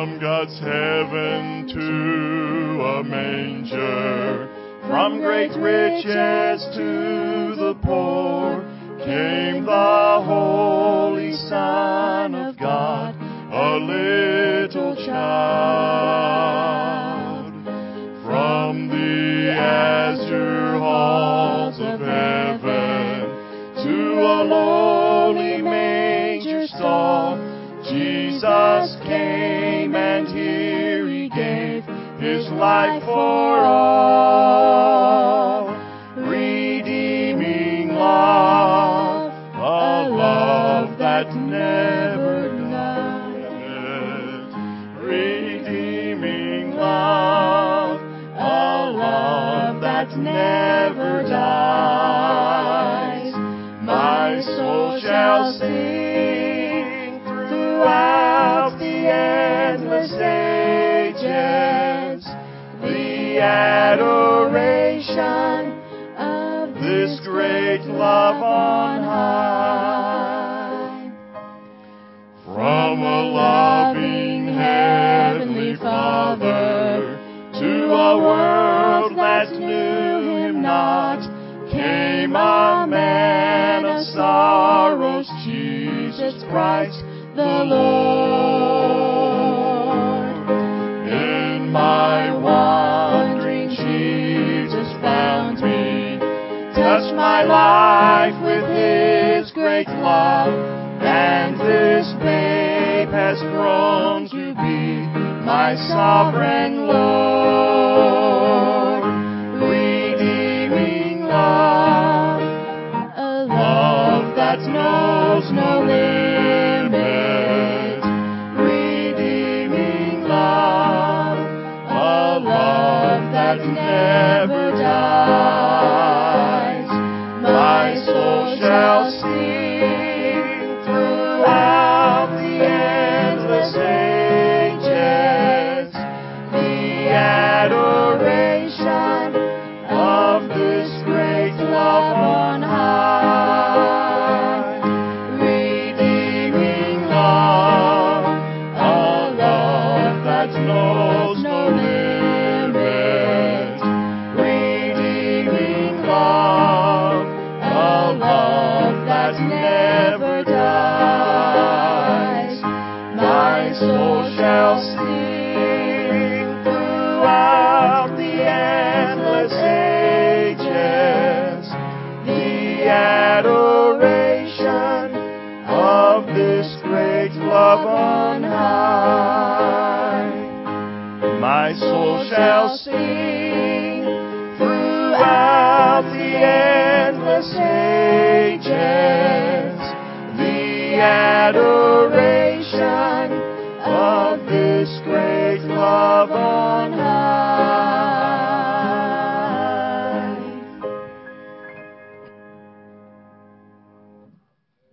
From God's heaven to a manger, from great riches to the poor, came the Holy Son of God, a little child. From the azure halls of heaven to a lowly manger stall, Jesus came, and here He gave His life for all. Redeeming love, a love that never died. Redeeming love, a love that never dies. My soul shall sing throughout the endless ages the adoration of this great love on high. From a loving Heavenly Father to a world that knew Him not, came a man of sorrows, Jesus Christ the Lord. In my wandering, Jesus found me, touched my life with His great love, and this babe has grown to be my sovereign Lord. Redeeming love, a love that knows no limit. Redeeming love, a love that never dies. My soul shall sing throughout the endless ages the adoration of this great love on high. Redeeming love, a love that knows no limit. Redeeming love, a love that never dies. My soul shall sing throughout the endless ages the adoration of this great love on high. My soul shall sing